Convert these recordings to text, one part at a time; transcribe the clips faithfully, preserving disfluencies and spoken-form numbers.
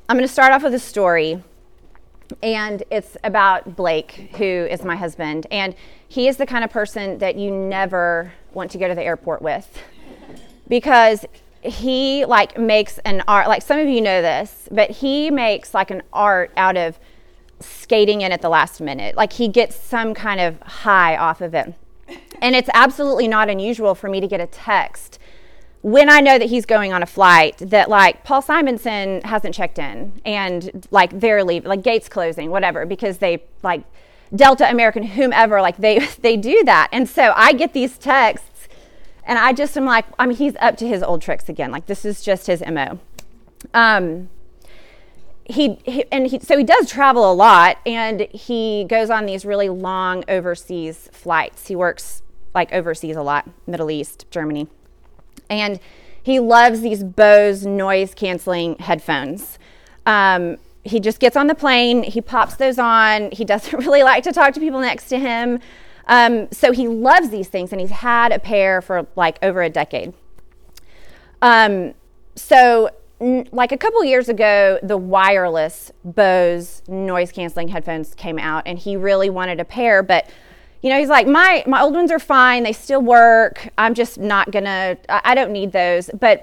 I'm going to start off with a story, and it's about Blake, who is my husband, and he is the kind of person that you never want to go to the airport with, because he like makes an art, like some of you know this, but he makes like an art out of skating in at the last minute. Like he gets some kind of high off of it. And it's absolutely not unusual for me to get a text when I know that he's going on a flight that like Paul Simonson hasn't checked in and like they're leaving, like gates closing, whatever, because they like Delta, American, whomever, like they they do that. And so I get these texts and I just am like, I mean, he's up to his old tricks again. Like this is just his M O. Um, he, he and he, so he does travel a lot, and he goes on these really long overseas flights. He works like overseas a lot, Middle East, Germany. And he loves these Bose noise canceling headphones. Um, he just gets on the plane, he pops those on. He doesn't really like to talk to people next to him. Um, so he loves these things, and he's had a pair for like over a decade. Um, so n- like a couple years ago, the wireless Bose noise canceling headphones came out, and he really wanted a pair, but you know, he's like, my my old ones are fine. They still work. I'm just not gonna, I, I don't need those. But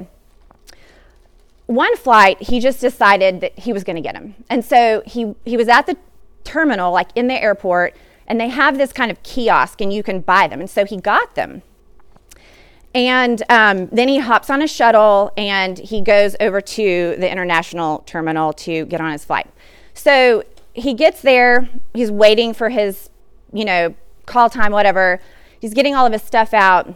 one flight, he just decided that he was gonna get them. And so he, he was at the terminal, like in the airport, and they have this kind of kiosk and you can buy them. And so he got them. And um, then he hops on a shuttle and he goes over to the international terminal to get on his flight. So he gets there, he's waiting for his, you know, call time, whatever. He's getting all of his stuff out,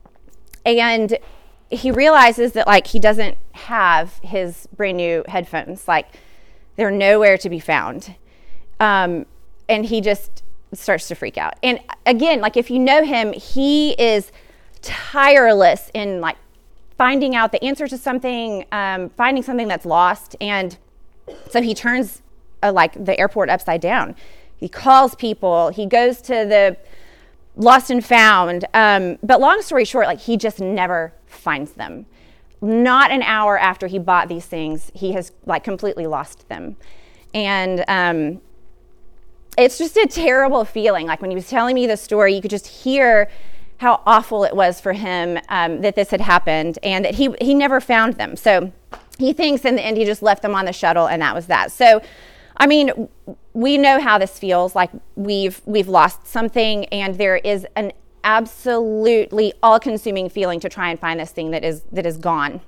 and he realizes that like he doesn't have his brand new headphones. Like they're nowhere to be found. Um, and he just starts to freak out. And again, like if you know him, he is tireless in like finding out the answer to something, um, finding something that's lost. And so he turns uh, like the airport upside down. He calls people, he goes to the lost and found. Um, but long story short, like he just never finds them. Not an hour after he bought these things, he has like completely lost them. And um, it's just a terrible feeling. Like when he was telling me the story, you could just hear how awful it was for him um, that this had happened and that he, he never found them. So he thinks in the end he just left them on the shuttle and that was that. So I mean, we know how this feels, like we've we've lost something, and there is an absolutely all-consuming feeling to try and find this thing that is that is gone.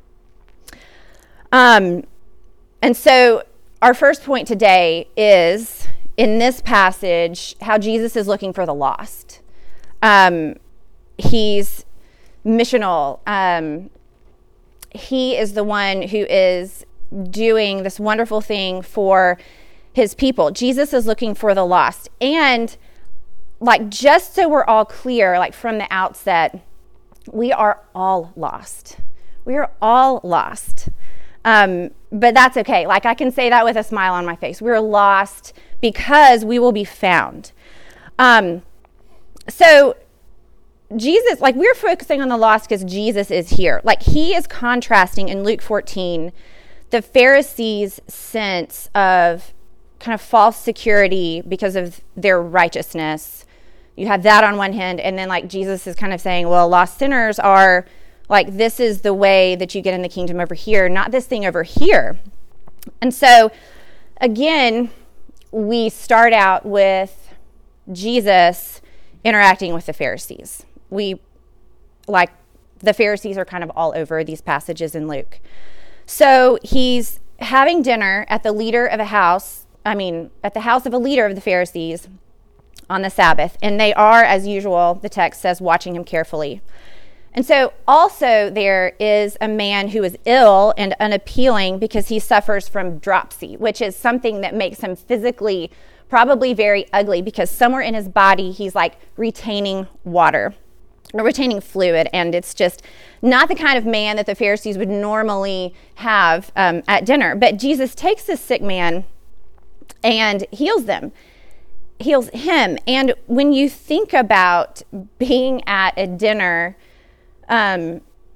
Um, and so our first point today is, in this passage, how Jesus is looking for the lost. Um, he's missional. Um, he is the one who is doing this wonderful thing for his people. Jesus is looking for the lost. And like, just so we're all clear, like from the outset, we are all lost. We are all lost. Um, but that's okay. Like I can say that with a smile on my face. We're lost because we will be found. Um, so Jesus, like we're focusing on the lost because Jesus is here. Like he is contrasting in Luke fourteen, the Pharisees' sense of kind of false security because of their righteousness. You have that on one hand, and then like Jesus is kind of saying, well, lost sinners are like, this is the way that you get in the kingdom over here, not this thing over here. And so again, we start out with Jesus interacting with the Pharisees. We like the Pharisees are kind of all over these passages in Luke. So he's having dinner at the leader of a house I mean, at the house of a leader of the Pharisees on the Sabbath. And they are, as usual, the text says, watching him carefully. And so also there is a man who is ill and unappealing because he suffers from dropsy, which is something that makes him physically probably very ugly because somewhere in his body he's like retaining water or retaining fluid. And it's just not the kind of man that the Pharisees would normally have um, at dinner. But Jesus takes this sick man and heals them, heals him. And when you think about being at a dinner, um,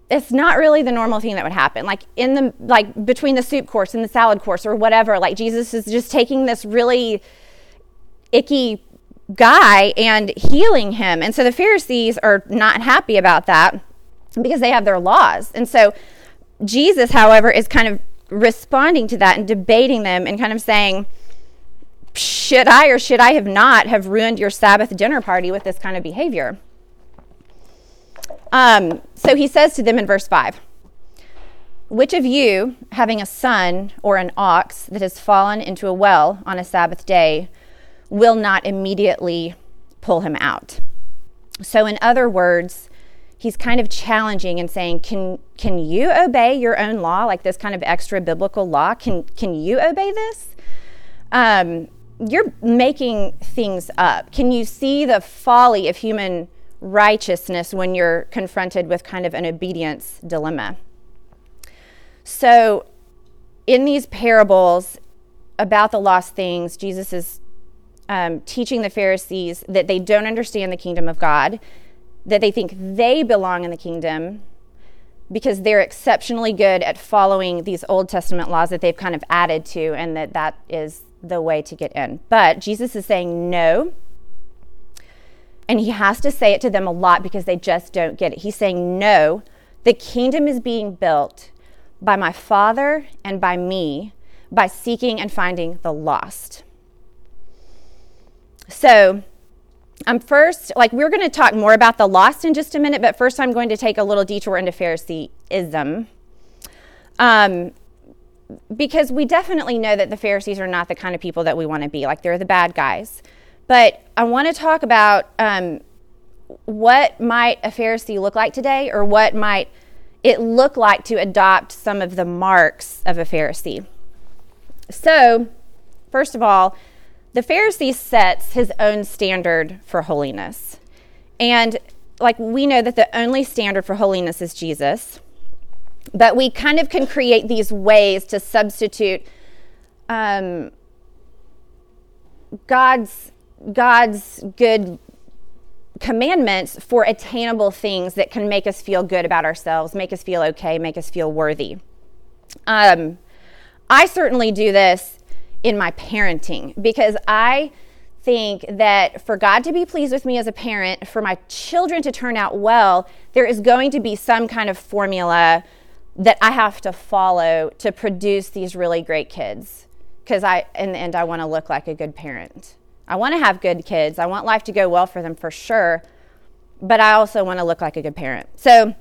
it's not really the normal thing that would happen. Like in the, like between the soup course and the salad course or whatever, like Jesus is just taking this really icky guy and healing him. And so the Pharisees are not happy about that because they have their laws. And so Jesus, however, is kind of responding to that and debating them and kind of saying, should I or should I have not have ruined your Sabbath dinner party with this kind of behavior? Um, so he says to them in verse five, which of you, having a son or an ox that has fallen into a well on a Sabbath day, will not immediately pull him out? So in other words, he's kind of challenging and saying, can can you obey your own law, like this kind of extra biblical law? Can, can you obey this? Um, you're making things up. Can you see the folly of human righteousness when you're confronted with kind of an obedience dilemma? So in these parables about the lost things, Jesus is um, teaching the Pharisees that they don't understand the kingdom of God, that they think they belong in the kingdom because they're exceptionally good at following these Old Testament laws that they've kind of added to, and that that is the way to get in. But Jesus is saying no. And he has to say it to them a lot because they just don't get it. He's saying, no, the kingdom is being built by my Father and by me, by seeking and finding the lost. So I'm first, like we're going to talk more about the lost in just a minute, but first I'm going to take a little detour into Phariseeism. Um, because we definitely know that the Pharisees are not the kind of people that we want to be. Like, they're the bad guys. But I want to talk about um, what might a Pharisee look like today, or what might it look like to adopt some of the marks of a Pharisee. So, first of all, the Pharisee sets his own standard for holiness. And like we know that the only standard for holiness is Jesus, but we kind of can create these ways to substitute um, God's God's good commandments for attainable things that can make us feel good about ourselves, make us feel okay, make us feel worthy. Um, I certainly do this in my parenting because I think that for God to be pleased with me as a parent, for my children to turn out well, there is going to be some kind of formula that I have to follow to produce these really great kids. Because I, in the end, I want to look like a good parent. I want to have good kids. I want life to go well for them for sure. But I also want to look like a good parent. So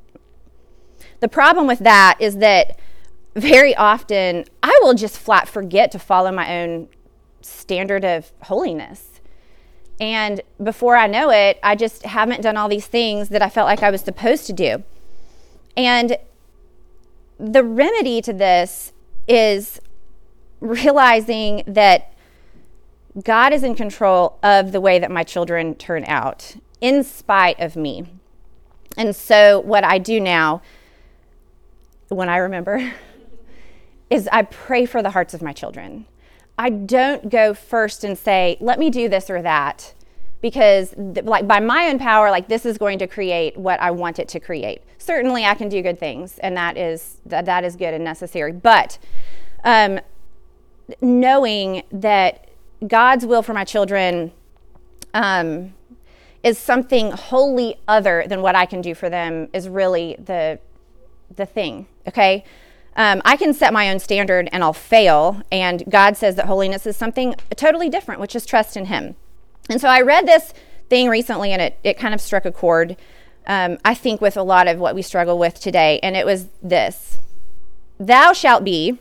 the problem with that is that very often I will just flat forget to follow my own standard of holiness. And before I know it, I just haven't done all these things that I felt like I was supposed to do. And the remedy to this is realizing that God is in control of the way that my children turn out, in spite of me. And so what I do now, when I remember, is I pray for the hearts of my children. I don't go first and say, let me do this or that, because like by my own power, like this is going to create what I want it to create. Certainly I can do good things, and that is that, that is good and necessary. But um, knowing that God's will for my children um, is something wholly other than what I can do for them is really the the thing, okay? Um, I can set my own standard and I'll fail, and God says that holiness is something totally different, which is trust in Him. And so I read this thing recently, and it, it kind of struck a chord, um, I think, with a lot of what we struggle with today, and it was this. Thou shalt be,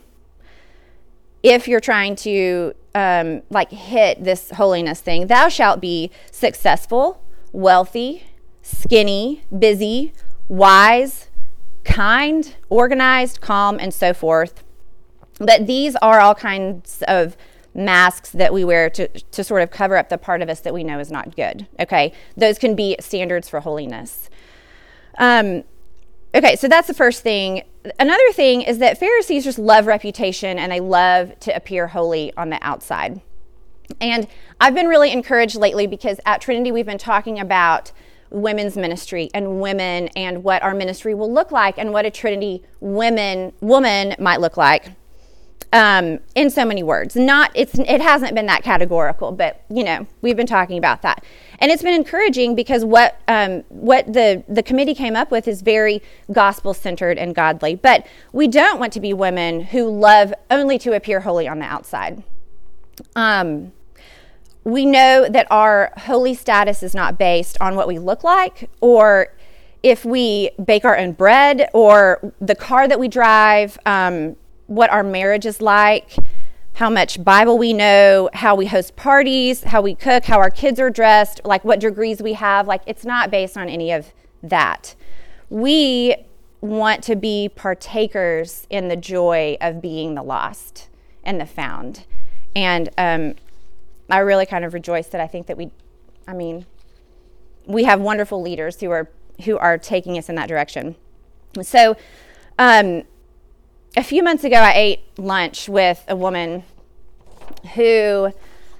if you're trying to um, like hit this holiness thing, thou shalt be successful, wealthy, skinny, busy, wise, kind, organized, calm, and so forth. But these are all kinds of masks that we wear to, to sort of cover up the part of us that we know is not good, okay? Those can be standards for holiness. Um, okay, so that's the first thing. Another thing is that Pharisees just love reputation, and they love to appear holy on the outside. And I've been really encouraged lately because at Trinity we've been talking about women's ministry and women and what our ministry will look like and what a Trinity women woman might look like. Um, in so many words, not it's it hasn't been that categorical, but you know we've been talking about that, and it's been encouraging because what um, what the the committee came up with is very gospel centered and godly. But we don't want to be women who love only to appear holy on the outside. Um, we know that our holy status is not based on what we look like, or if we bake our own bread, or the car that we drive. Um, what our marriage is like, how much Bible we know, how we host parties, how we cook, how our kids are dressed, like what degrees we have. Like, it's not based on any of that. We want to be partakers in the joy of being the lost and the found. And um, I really kind of rejoice that I think that we, I mean, we have wonderful leaders who are who are taking us in that direction. So, um, a few months ago, I ate lunch with a woman who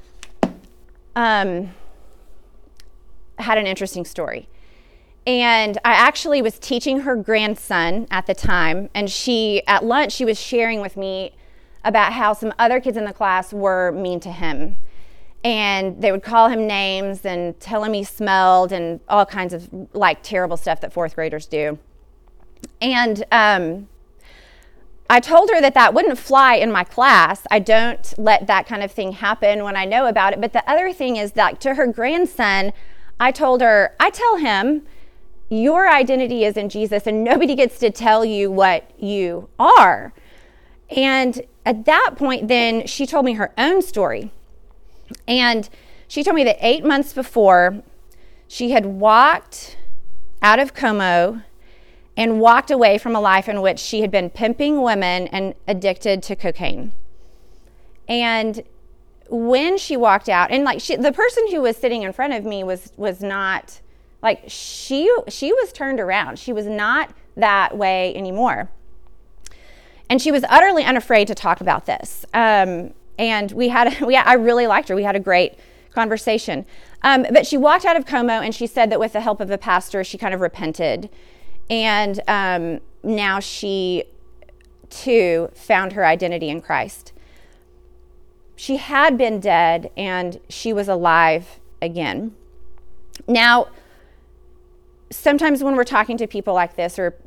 um, had an interesting story. And I actually was teaching her grandson at the time, and she, at lunch, she was sharing with me about how some other kids in the class were mean to him. And they would call him names and tell him he smelled and all kinds of, like, terrible stuff that fourth graders do. And um I told her that that wouldn't fly in my class. I don't let that kind of thing happen when I know about it. But the other thing is that to her grandson, I told her, I tell him, your identity is in Jesus and nobody gets to tell you what you are. And at that point, then she told me her own story. And she told me that eight months before, she had walked out of Como and walked away from a life in which she had been pimping women and addicted to cocaine. And when she walked out, and like she, the person who was sitting in front of me was was not, like she she was turned around. She was not that way anymore. And she was utterly unafraid to talk about this. Um, and we had, we I really liked her. We had a great conversation. Um, but she walked out of Como and she said that with the help of a pastor, she kind of repented. And um, now she, too, found her identity in Christ. She had been dead, and she was alive again. Now, sometimes when we're talking to people like this, or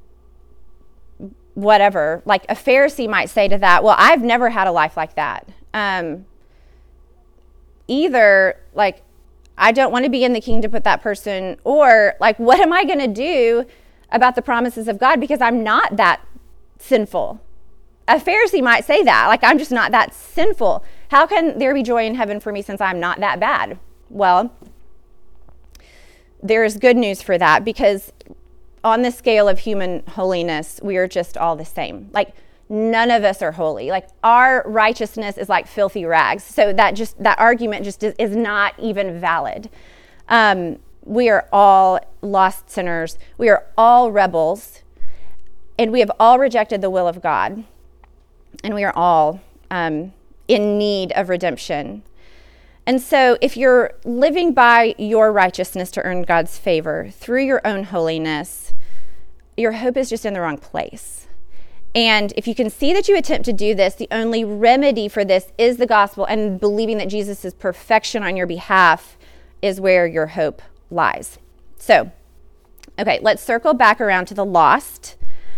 whatever, like a Pharisee might say to that, well, I've never had a life like that. Um, either, like, I don't want to be in the kingdom with that person, or, like, what am I going to do about the promises of God because I'm not that sinful? A Pharisee might say that, like, I'm just not that sinful. How can there be joy in heaven for me since I'm not that bad? Well, there is good news for that, because on the scale of human holiness, we are just all the same. Like, none of us are holy. Like, our righteousness is like filthy rags. So that just that argument just is, is not even valid. Um, We are all lost sinners. We are all rebels. And we have all rejected the will of God. And we are all um, in need of redemption. And so if you're living by your righteousness to earn God's favor through your own holiness, your hope is just in the wrong place. And if you can see that you attempt to do this, the only remedy for this is the gospel, and believing that Jesus' perfection on your behalf is where your hope lies. So, okay, let's circle back around to the lost.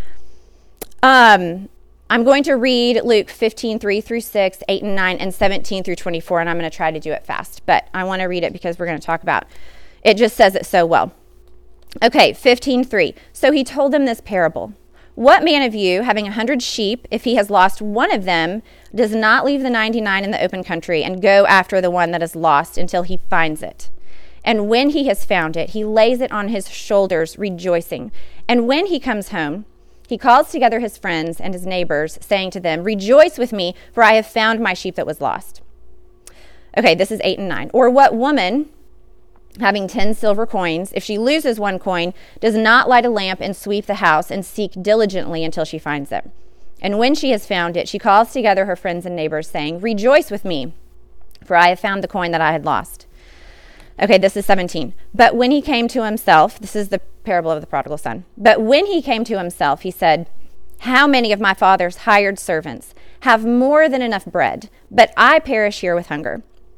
Um, I'm going to read Luke fifteen, three through six, eight and nine, and seventeen through twenty-four, and I'm going to try to do it fast, but I want to read it because we're going to talk about it. It just says it so well. Okay, fifteen, three. So he told them this parable. What man of you, having a hundred sheep, if he has lost one of them, does not leave the ninety-nine in the open country and go after the one that is lost until he finds it? And when he has found it, he lays it on his shoulders, rejoicing. And when he comes home, he calls together his friends and his neighbors, saying to them, rejoice with me, for I have found my sheep that was lost. Okay, this is eight and nine. Or what woman, having ten silver coins, if she loses one coin, does not light a lamp and sweep the house and seek diligently until she finds it? And when she has found it, she calls together her friends and neighbors, saying, rejoice with me, for I have found the coin that I had lost. Okay, this is seventeen. But when he came to himself, this is the parable of the prodigal son. But when he came to himself, he said, how many of my father's hired servants have more than enough bread, but I perish here with hunger?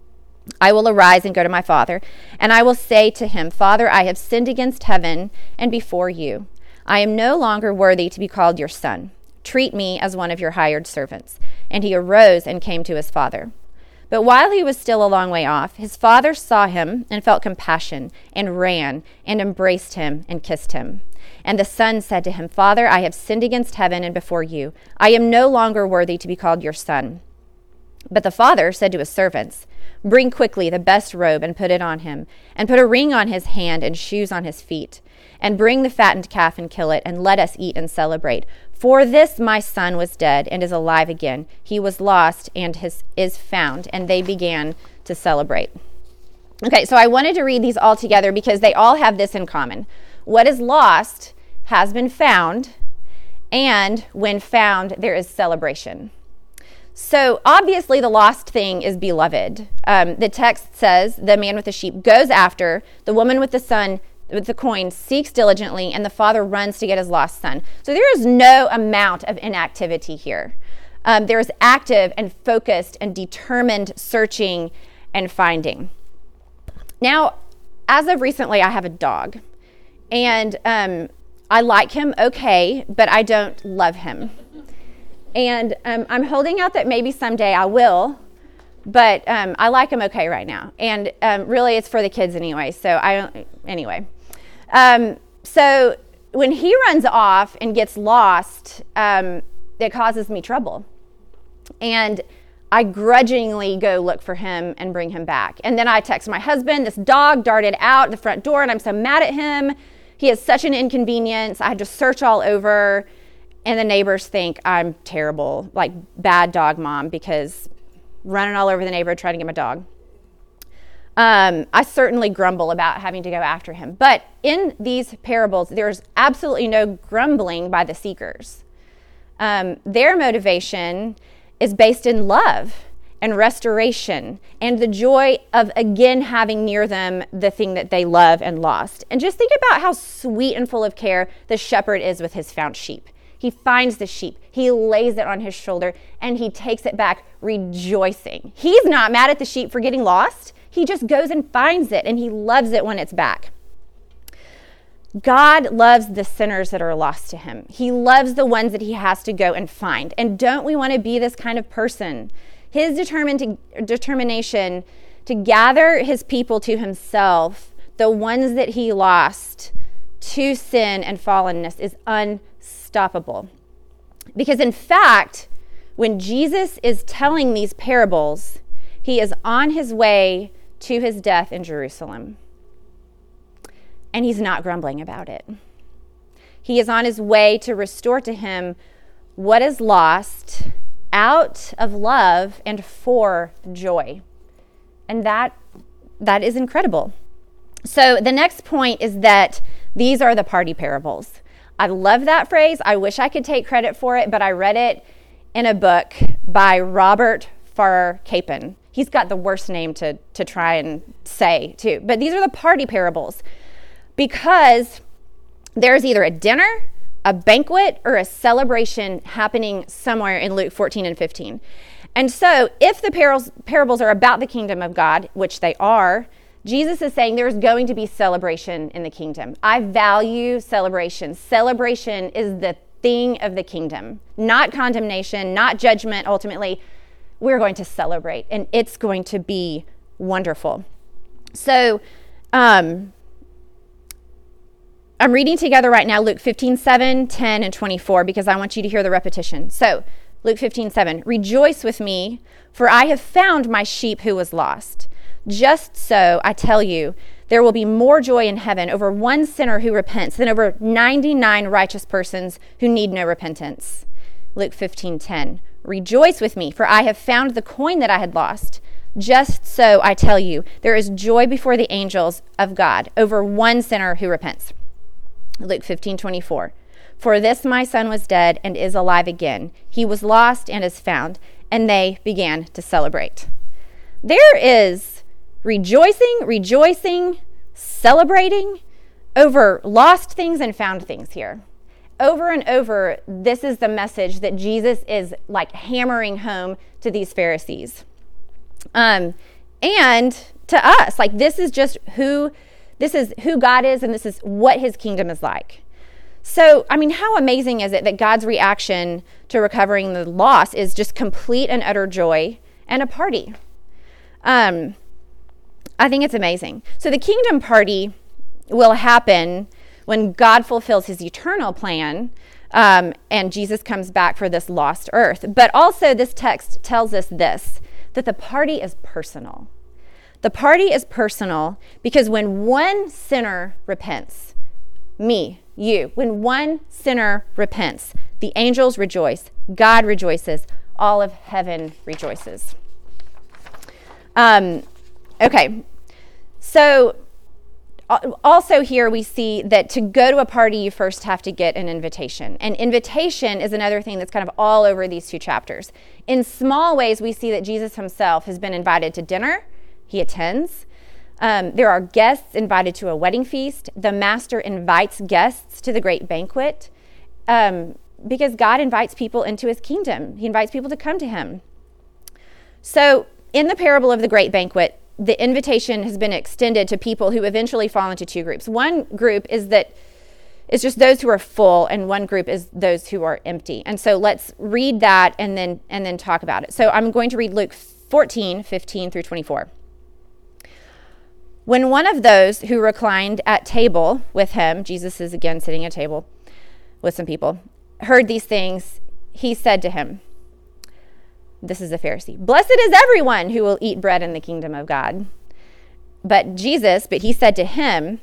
I will arise and go to my father, and I will say to him, Father, I have sinned against heaven and before you. I am no longer worthy to be called your son. Treat me as one of your hired servants. And he arose and came to his father. But while he was still a long way off, his father saw him and felt compassion and ran and embraced him and kissed him. And the son said to him, Father, I have sinned against heaven and before you. I am no longer worthy to be called your son. But the father said to his servants, Bring quickly the best robe and put it on him, and put a ring on his hand and shoes on his feet. And bring the fattened calf and kill it, and let us eat and celebrate. For this my son was dead and is alive again. He was lost and his, is found. And they began to celebrate. Okay, so I wanted to read these all together because they all have this in common. What is lost has been found, and when found, there is celebration. So obviously the lost thing is beloved. Um, the text says the man with the sheep goes after, the woman with the son with the coin seeks diligently, and the father runs to get his lost son. So there is no amount of inactivity here. Um, there is active and focused and determined searching and finding. Now, as of recently, I have a dog, and um, I like him okay, but I don't love him. And um, I'm holding out that maybe someday I will, but um, I like him okay right now. And um, really, it's for the kids anyway. So I anyway. Um, so when he runs off and gets lost, um, it causes me trouble. And I grudgingly go look for him and bring him back. And then I text my husband, this dog darted out the front door, and I'm so mad at him. He is such an inconvenience. I had to search all over. And the neighbors think I'm terrible, like bad dog mom, because running all over the neighborhood trying to get my dog. Um, I certainly grumble about having to go after him. But in these parables, there's absolutely no grumbling by the seekers. Um, their motivation is based in love and restoration and the joy of again having near them the thing that they love and lost. And just think about how sweet and full of care the shepherd is with his found sheep. He finds the sheep, he lays it on his shoulder, and he takes it back rejoicing. He's not mad at the sheep for getting lost. He just goes and finds it, and he loves it when it's back. God loves the sinners that are lost to him. He loves the ones that he has to go and find. And don't we want to be this kind of person? His determined to, determination to gather his people to himself, the ones that he lost to sin and fallenness, is unstoppable. Because in fact, when Jesus is telling these parables, he is on his way to his death in Jerusalem. And he's not grumbling about it. He is on his way to restore to him what is lost out of love and for joy. And that that is incredible. So the next point is that these are the party parables. I love that phrase. I wish I could take credit for it, but I read it in a book by Robert Farrar Capon. He's got the worst name to, to try and say, too. But these are the party parables because there's either a dinner, a banquet, or a celebration happening somewhere in Luke fourteen and fifteen. And so if the parables, parables are about the kingdom of God, which they are, Jesus is saying there's going to be celebration in the kingdom. I value celebration. Celebration is the thing of the kingdom, not condemnation, not judgment. Ultimately, we're going to celebrate, and it's going to be wonderful. So um, I'm reading together right now Luke fifteen, seven, ten, and twenty-four because I want you to hear the repetition. So Luke fifteen, seven, rejoice with me, for I have found my sheep who was lost. Just so, I tell you, there will be more joy in heaven over one sinner who repents than over ninety-nine righteous persons who need no repentance. Luke fifteen, ten, rejoice with me, for I have found the coin that I had lost. Just so, I tell you, there is joy before the angels of God over one sinner who repents. Luke fifteen, twenty-four, for this my son was dead and is alive again. He was lost and is found. And they began to celebrate. There is rejoicing, rejoicing, celebrating over lost things and found things here. Over and over, this is the message that Jesus is like hammering home to these Pharisees. Um, and to us, like this is just who, this is who God is, and this is what his kingdom is like. So, I mean, how amazing is it that God's reaction to recovering the loss is just complete and utter joy and a party? Um, I think it's amazing. So the kingdom party will happen when God fulfills his eternal plan, um, and Jesus comes back for this lost earth. But also this text tells us this, that the party is personal. The party is personal because when one sinner repents, me, you, when one sinner repents, the angels rejoice, God rejoices, all of heaven rejoices. Um, okay, so also here we see that to go to a party, you first have to get an invitation. And invitation is another thing that's kind of all over these two chapters. In small ways, we see that Jesus himself has been invited to dinner. He attends. Um, there are guests invited to a wedding feast. The master invites guests to the great banquet um, because God invites people into his kingdom. He invites people to come to him. So in the parable of the great banquet, the invitation has been extended to people who eventually fall into two groups. One group is that it's just those who are full, and one group is those who are empty. And so let's read that and then and then talk about it. So I'm going to read Luke fourteen, fifteen through twenty-four. When one of those who reclined at table with him, Jesus is again sitting at table with some people, heard these things, he said to him, this is a Pharisee, "Blessed is everyone who will eat bread in the kingdom of God." But Jesus, but he said to him,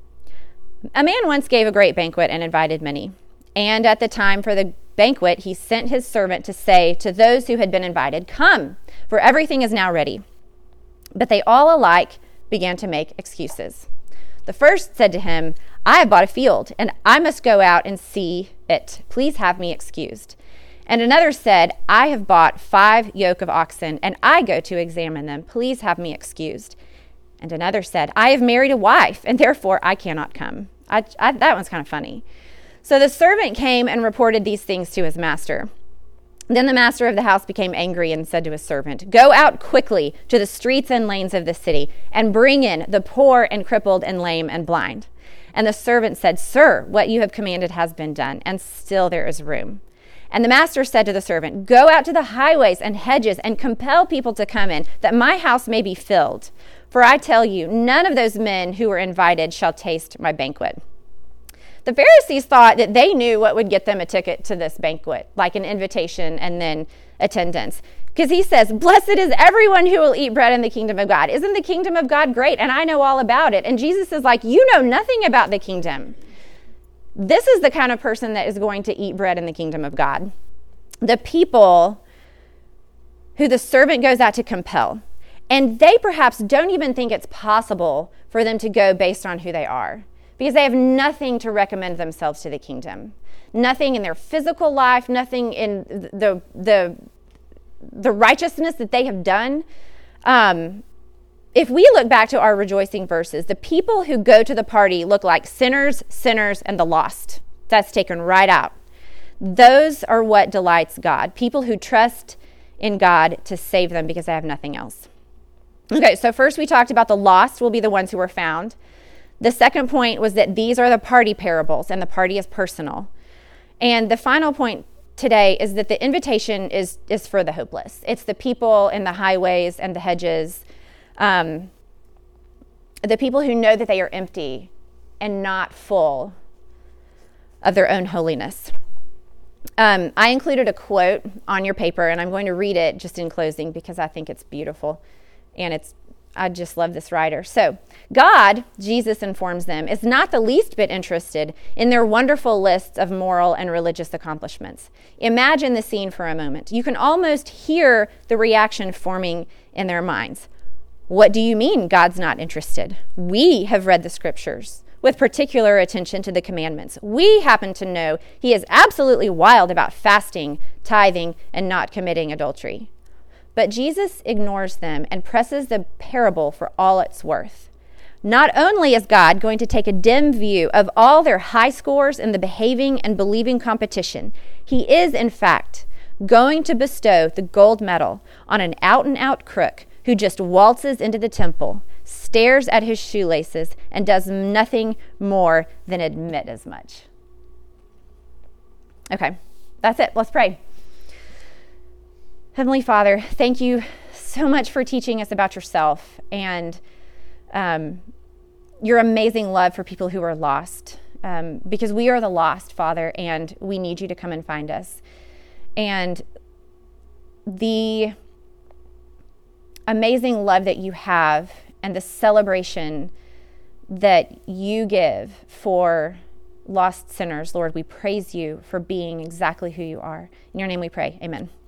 "A man once gave a great banquet and invited many. And at the time for the banquet, he sent his servant to say to those who had been invited, 'Come, for everything is now ready.' But they all alike began to make excuses. The first said to him, 'I have bought a field, and I must go out and see it. Please have me excused.' And another said, 'I have bought five yoke of oxen, and I go to examine them. Please have me excused.' And another said, 'I have married a wife, and therefore I cannot come.'" I, I, that one's kind of funny. So the servant came and reported these things to his master. Then the master of the house became angry and said to his servant, "Go out quickly to the streets and lanes of the city, and bring in the poor and crippled and lame and blind." And the servant said, "Sir, what you have commanded has been done, and still there is room." And the master said to the servant, "Go out to the highways and hedges and compel people to come in, that my house may be filled. For I tell you, none of those men who were invited shall taste my banquet." The Pharisees thought that they knew what would get them a ticket to this banquet, like an invitation and then attendance. Because he says, "Blessed is everyone who will eat bread in the kingdom of God." Isn't the kingdom of God great? And I know all about it. And Jesus is like, "You know nothing about the kingdom." This is the kind of person that is going to eat bread in the kingdom of God. The people who the servant goes out to compel. And they perhaps don't even think it's possible for them to go based on who they are, because they have nothing to recommend themselves to the kingdom. Nothing in their physical life, nothing in the the, the righteousness that they have done. Um, if we look back to our rejoicing verses, the people who go to the party look like sinners, sinners, and the lost. That's taken right out. Those are what delights God. People who trust in God to save them because they have nothing else. Okay, so first we talked about the lost will be the ones who are found. The second point was that these are the party parables, and the party is personal. And the final point today is that the invitation is, is for the hopeless. It's the people in the highways and the hedges, um, the people who know that they are empty and not full of their own holiness. Um, I included a quote on your paper, and I'm going to read it just in closing because I think it's beautiful, and it's I just love this writer. So, God, Jesus informs them, is not the least bit interested in their wonderful lists of moral and religious accomplishments. Imagine the scene for a moment. You can almost hear the reaction forming in their minds. What do you mean God's not interested? We have read the scriptures with particular attention to the commandments. We happen to know he is absolutely wild about fasting, tithing, and not committing adultery. But Jesus ignores them and presses the parable for all it's worth. Not only is God going to take a dim view of all their high scores in the behaving and believing competition, he is, in fact, going to bestow the gold medal on an out-and-out crook who just waltzes into the temple, stares at his shoelaces, and does nothing more than admit as much. Okay, that's it. Let's pray. Heavenly Father, thank you so much for teaching us about yourself and um, your amazing love for people who are lost, um, because we are the lost, Father, and we need you to come and find us. And the amazing love that you have and the celebration that you give for lost sinners, Lord, we praise you for being exactly who you are. In your name we pray, amen.